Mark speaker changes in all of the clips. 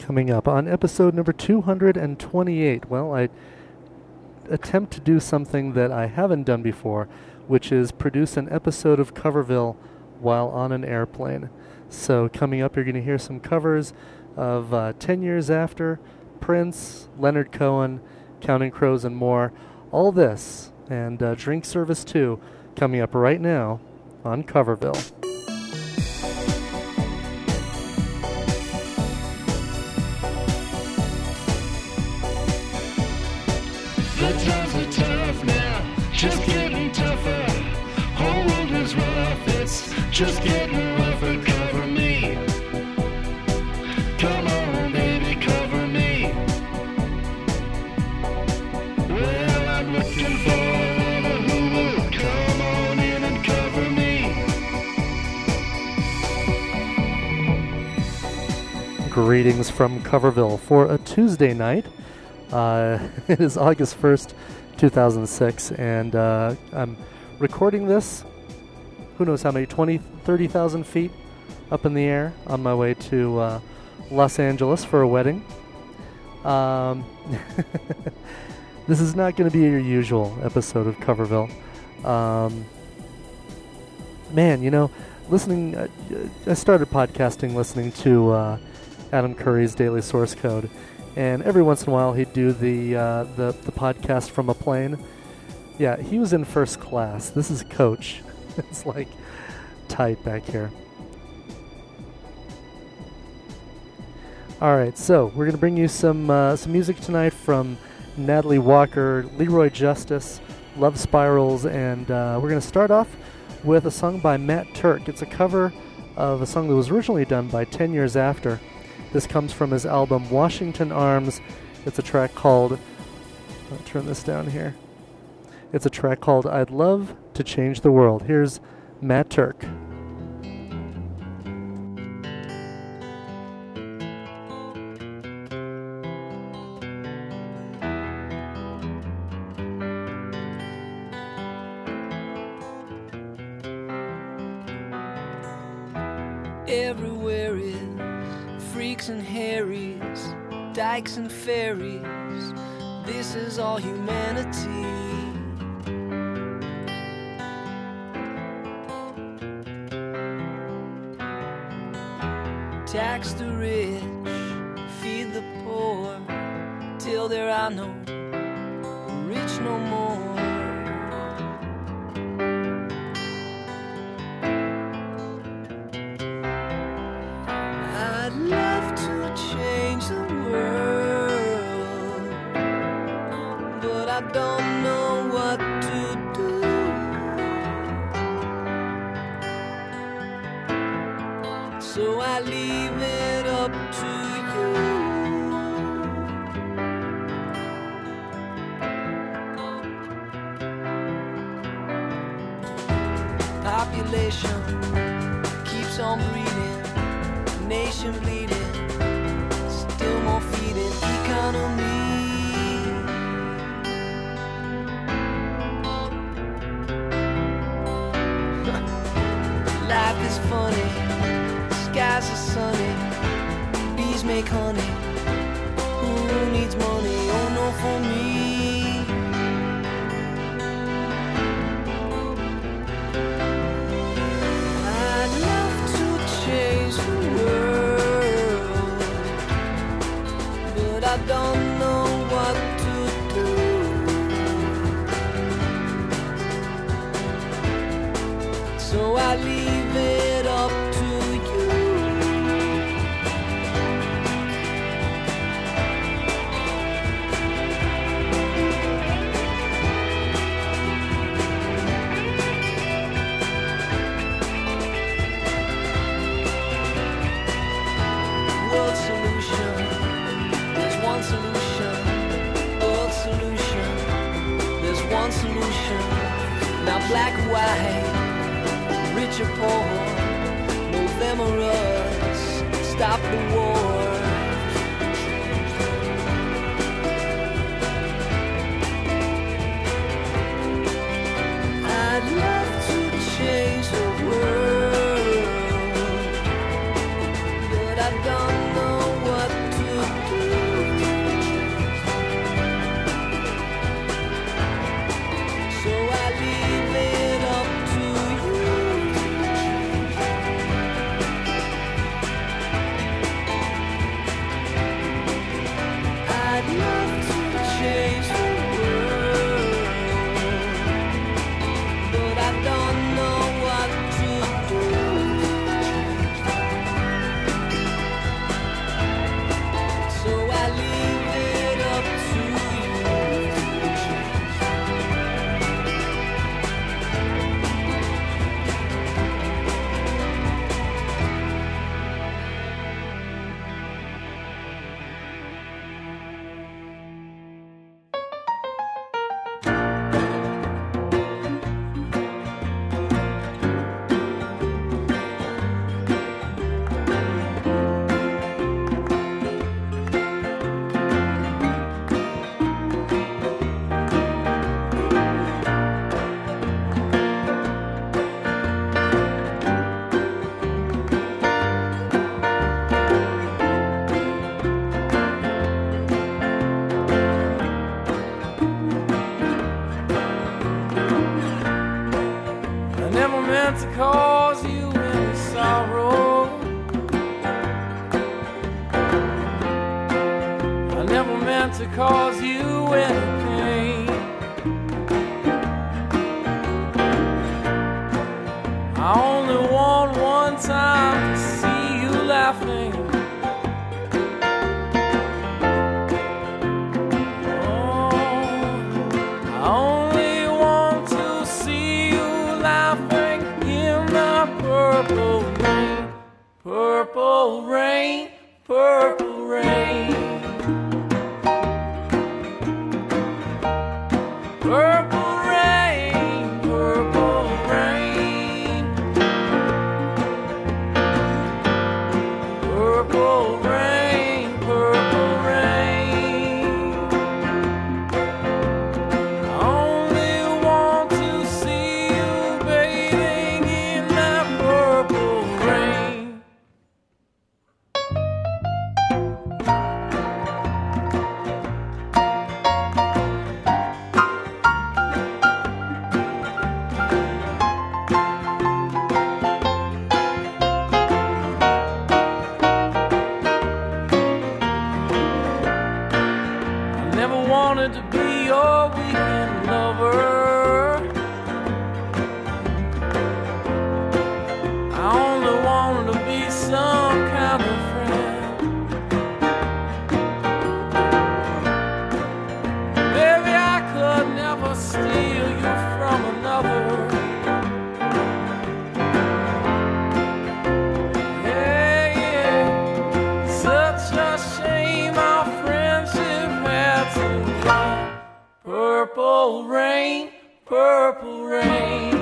Speaker 1: Coming up on episode number 228, well, I attempt to do something that I haven't done before, which is produce an episode of Coverville while on an airplane. So coming up, you're going to hear some covers of 10 Years After, Prince, Leonard Cohen, Counting Crows, and more. All this and drink service too, coming up right now on Coverville.
Speaker 2: The times are tough now, just getting tougher. Whole world is rough, it's just getting rougher. Cover me, come on baby, cover me. Well, I'm looking for another who will come on in and cover me.
Speaker 1: Greetings from Coverville for a Tuesday night. It is August 1st, 2006, and I'm recording this, who knows how many, 20, 30,000 feet up in the air on my way to Los Angeles for a wedding. This is not going to be your usual episode of Coverville. Man, you know, listening, I started podcasting listening to Adam Curry's Daily Source Code. And every once in a while, he'd do the podcast from a plane. Yeah, he was in first class. This is coach. It's like tight back here. All right, so we're gonna bring you some music tonight from Natalie Walker, Leroy Justice, Love Spirals, and we're gonna start off with a song by Matt Turk. It's a cover of a song that was originally done by 10 Years After. This comes from his album Washington Arms. It's a track called, I'll turn this down here. It's a track called I'd Love to Change the World. Here's Matt Turk.
Speaker 3: Everywhere is freaks and Harrys, dykes and fairies. This is all humanity. Tax the rich, feed the poor, till there are no rich no more. I'd love to change the world, but I don't know what to do. So I leave it up to you. Population keeps on breeding, nation bleeding, still more feeding, economy. Life is funny, skies are sunny, bees make honey. Who needs money? Oh no, for me. I'd love to change the world, but I don't know what to do. So I leave it up to you. World solution, there's one solution. World solution, there's one solution. Now black or white, rich or poor, no them or us, stop the war. I'd love to change the world, but I don't know what to do.
Speaker 4: meant to cause you any pain. I only want one time to see you laughing. I only want to see you laughing in the purple rain, purple rain, purple rain, purple rain, purple rain, purple rain, purple rain. To be your weekend lover, I only wanted to be some kind of friend. Baby, I could never steal you from another. Yeah, yeah, such a shame our friendship had to. Purple rain, purple rain,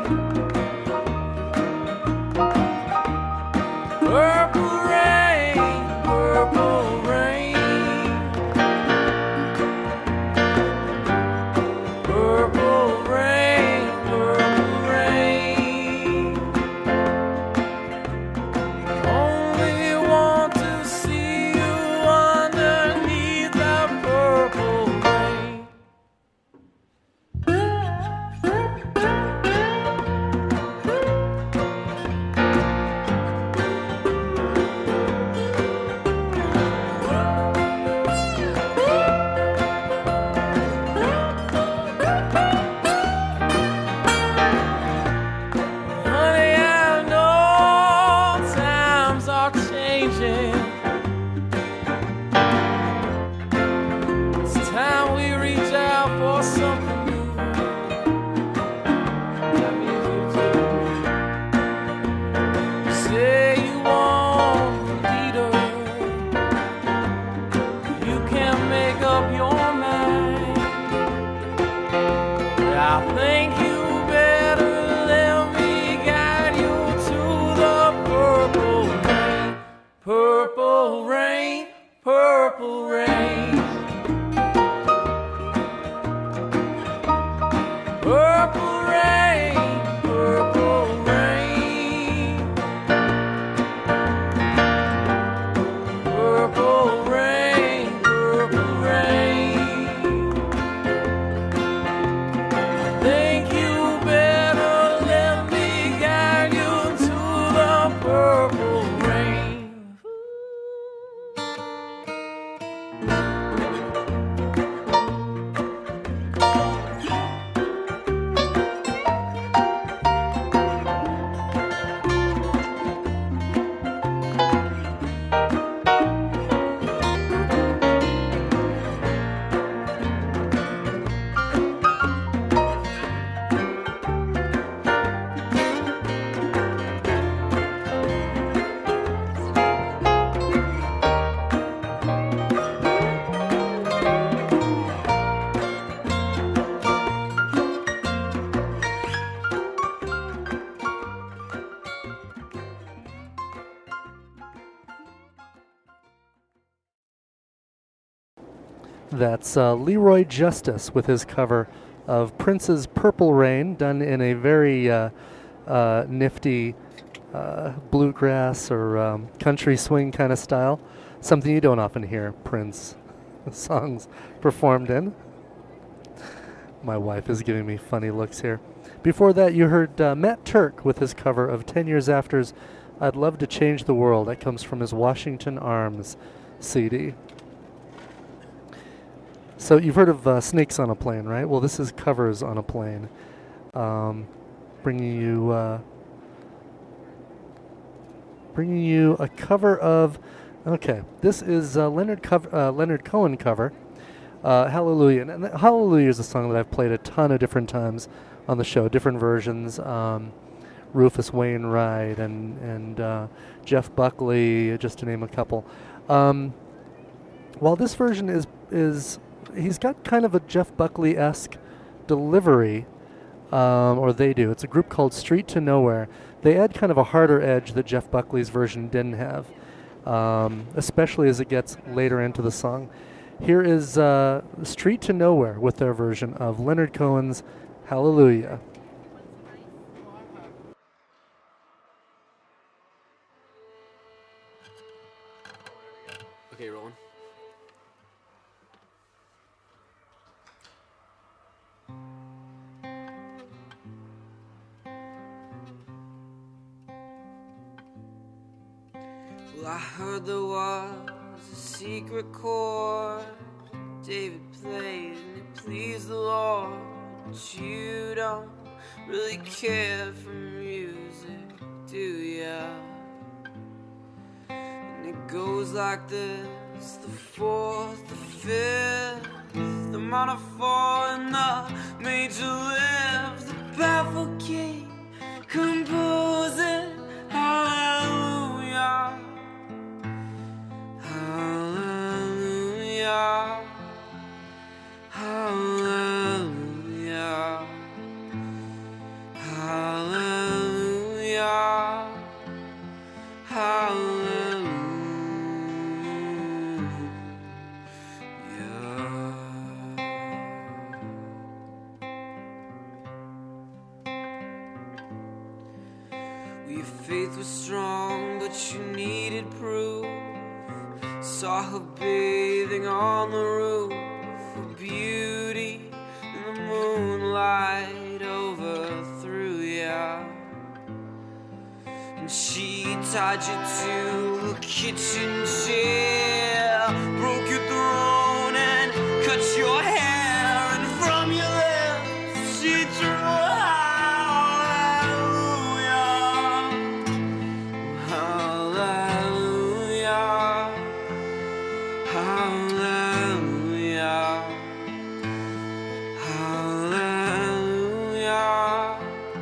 Speaker 4: purple rain, purple rain, purple rain, purple rain. Only want to see you underneath the purple rain. I think you better let me guide you to the purple rain, purple rain, purple rain, purple rain, purple rain, purple rain, purple rain. Think you better let me guide you to the purple rain.
Speaker 1: That's Leroy Justice with his cover of Prince's Purple Rain, done in a very nifty bluegrass or country swing kind of style. Something you don't often hear Prince songs performed in. My wife is giving me funny looks here. Before that, you heard Matt Turk with his cover of 10 Years After's I'd Love to Change the World. That comes from his Washington Arms CD. So you've heard of Snakes on a Plane, right? Well, this is Covers on a Plane, bringing you a cover of. Okay, this is Leonard Cohen cover, Hallelujah. And Hallelujah is a song that I've played a ton of different times on the show, different versions. Rufus Wainwright and Jeff Buckley, just to name a couple. While this version is he's got kind of a Jeff Buckley-esque delivery, or they do. It's a group called Street to Nowhere. They add kind of a harder edge that Jeff Buckley's version didn't have, especially as it gets later into the song. Here is Street to Nowhere with their version of Leonard Cohen's Hallelujah.
Speaker 5: Okay, rolling.
Speaker 3: Well, I heard there was a secret chord David played and it pleased the Lord. But you don't really care for music, do ya? And it goes like this: the fourth, the fifth, the minor four, and the major lift. The baffled king composing Hallelujah, Hallelujah, Hallelujah, Hallelujah, Hallelujah. Well, your faith was strong, but you needed proof. Saw her bathing on the roof, her beauty in the moonlight overthrew ya. And she tied you to a kitchen chair, broke your throne and cut your hair, and from your lips she drew Hallelujah, Hallelujah, Hallelujah,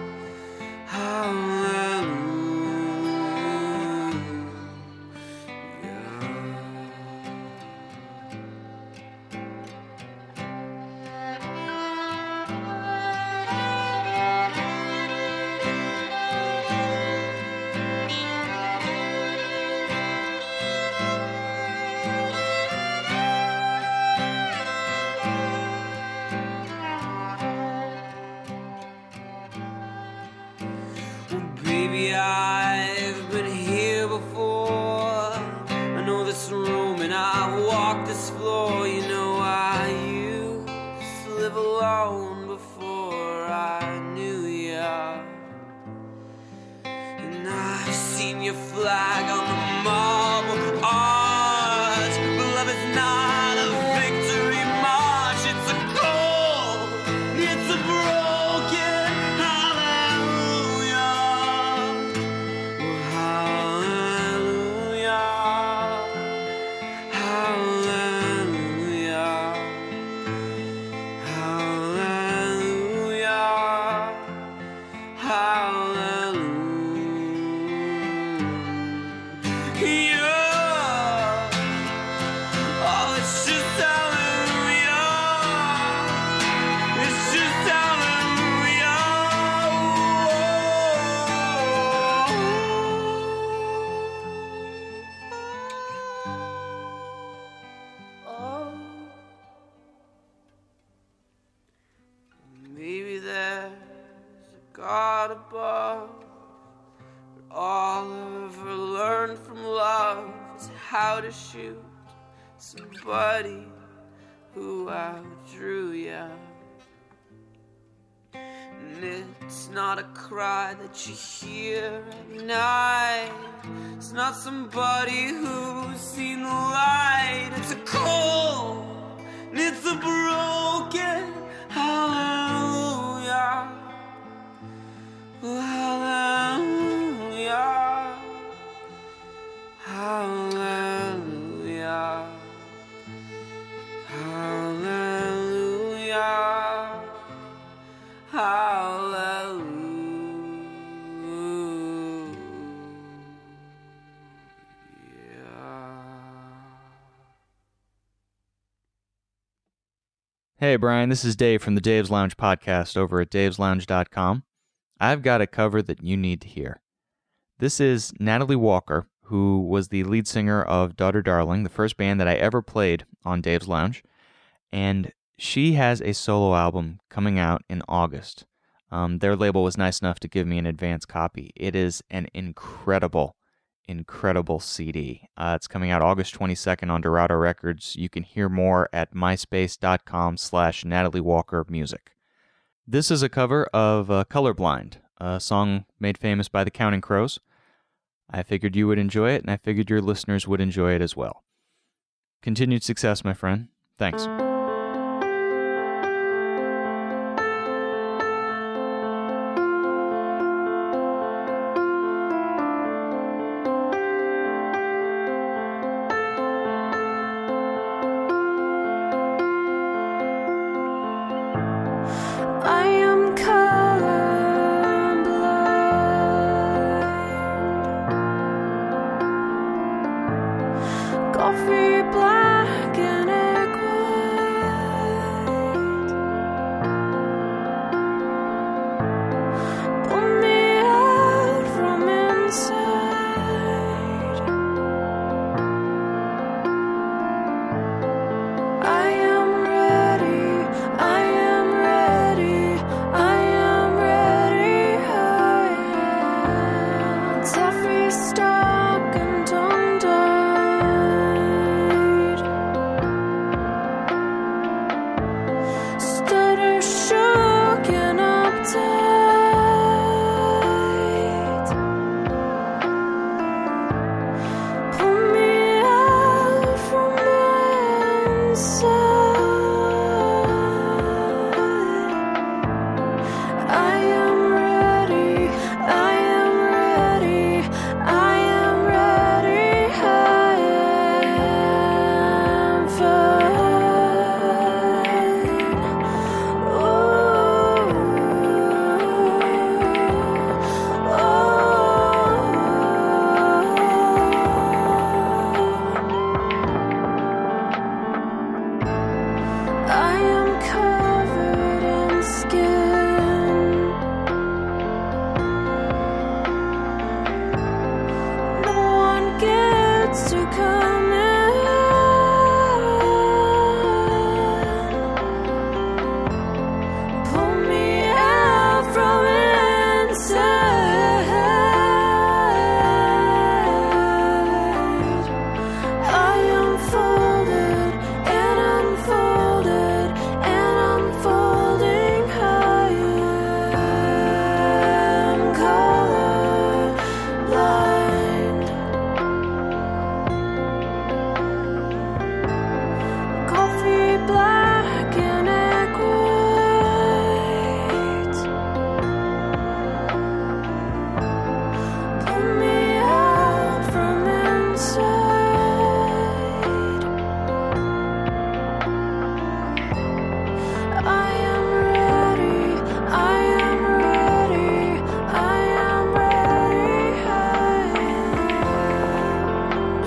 Speaker 3: Well, baby, I've been here before. I know this room and I walk this floor. You know I used to live alone before I knew ya. And I've seen your flag on the marble arch. But love is not a victory march. It's a cold, it's a broken hallelujah. Hallelujah, hallelujah, hallelujah, hallelujah. Oh, it's just hallelujah. It's just hallelujah. Oh, maybe there's a God above, but all I've ever learned from love is how to shoot somebody who outdrew ya. And it's not a cry that you hear at night. It's not somebody who's seen the light. It's a cold, and it's a
Speaker 5: Hey, Brian, this is Dave from the Dave's Lounge podcast over at daveslounge.com. I've got a cover that you need to hear. This is Natalie Walker, who was the lead singer of Daughter Darling, the first band that I ever played on Dave's Lounge, and she has a solo album coming out in August. Their label was nice enough to give me an advance copy. It is an incredible CD. It's coming out August 22nd on Dorado Records. You can hear more at myspace.com/Natalie Walker Music. This is a cover of Colorblind, a song made famous by the Counting Crows. I figured you would enjoy it, and I figured your listeners would enjoy it as well. Continued success, my friend. Thanks.
Speaker 6: I am colorblind. Coffee black and egg white. Pull me out from inside. I am ready. I am ready. I am ready. I am taffy stuck and tongue-tied. Stutter shook and uptight. Pull me out from inside. I am ready. I am ready. I am ready. I am I am covered in skin. No one gets to come in. Pull me out from inside. I am folded and unfolded and unfolding. I am colorblind. Coffee black and egg white. Pull me out from inside. I am ready. I am ready. I am ready. I am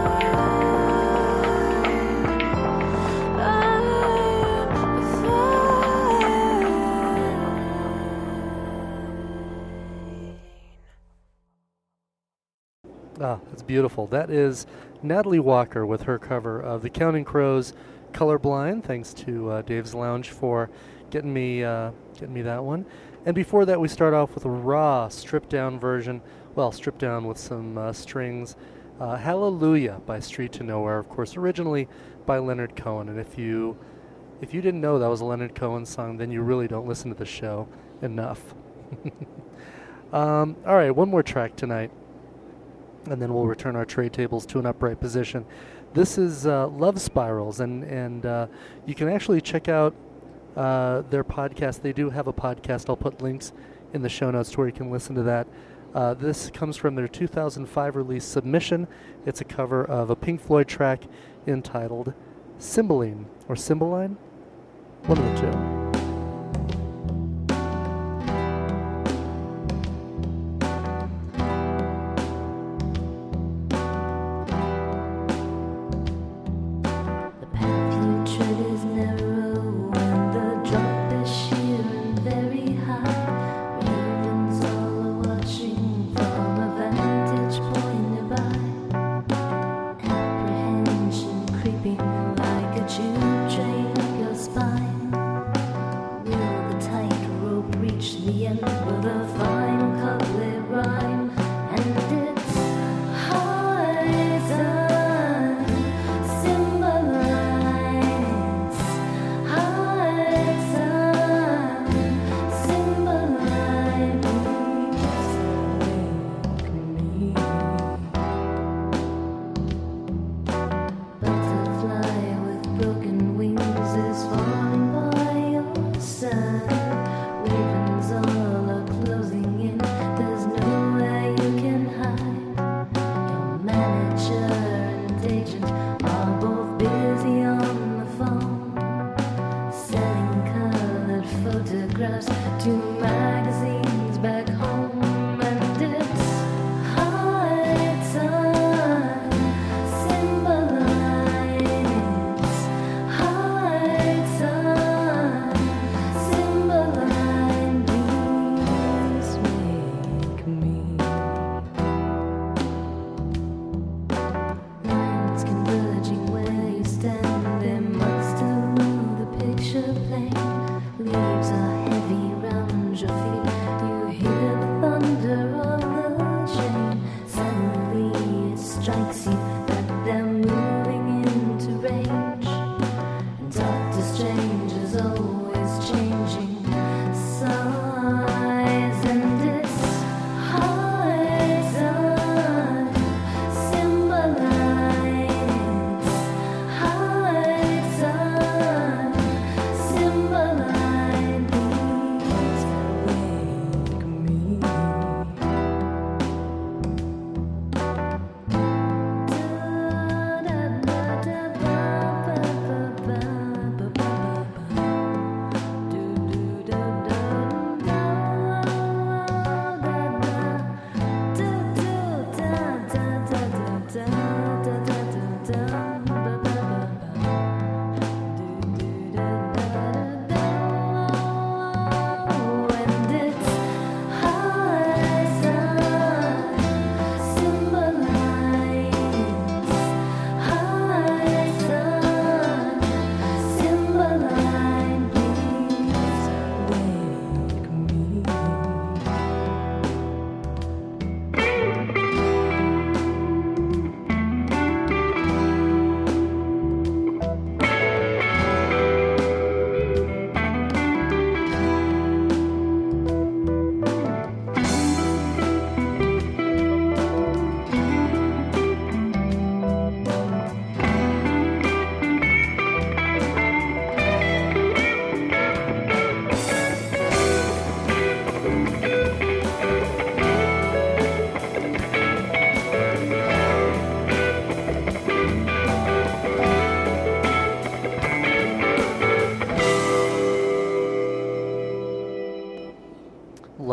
Speaker 1: Ah, that's beautiful. That is Natalie Walker with her cover of the Counting Crows' "Colorblind." Thanks to Dave's Lounge for getting me that one. And before that, we start off with a raw, stripped-down version. Well, stripped down with some strings. "Hallelujah" by Street to Nowhere, of course, originally by Leonard Cohen. And if you didn't know that was a Leonard Cohen song, then you really don't listen to the show enough. All right, one more track tonight, and then we'll return our tray tables to an upright position. This is Love Spirals, and you can actually check out their podcast. They do have a podcast. I'll put links in the show notes to where you can listen to that. This comes from their 2005 release, Submission. It's a cover of a Pink Floyd track entitled Cymbeline, or Cymbeline? One of the two.
Speaker 6: The path you tread is narrow and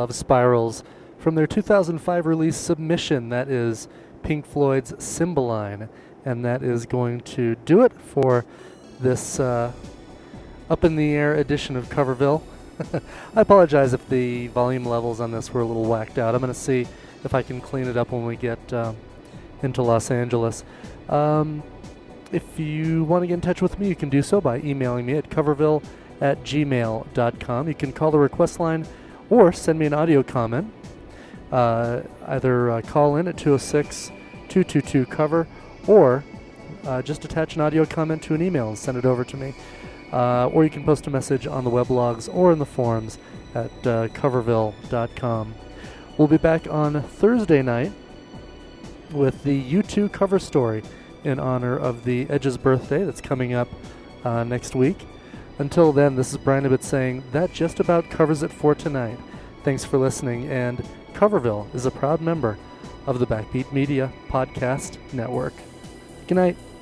Speaker 1: Love Spirals from their 2005 release Submission. That is Pink Floyd's Cymbeline. And that is going to do it for this up-in-the-air edition of Coverville. I apologize if the volume levels on this were a little whacked out. I'm going to see if I can clean it up when we get into Los Angeles. If you want to get in touch with me, you can do so by emailing me at coverville@gmail.com. You can call the request line or send me an audio comment. Either call in at 206-222-COVER or just attach an audio comment to an email and send it over to me. Or you can post a message on the weblogs or in the forums at coverville.com. We'll be back on Thursday night with the U2 cover story in honor of the Edge's birthday that's coming up next week. Until then, this is Brian Ibbett saying that just about covers it for tonight. Thanks for listening, and Coverville is a proud member of the Backbeat Media Podcast Network. Good night.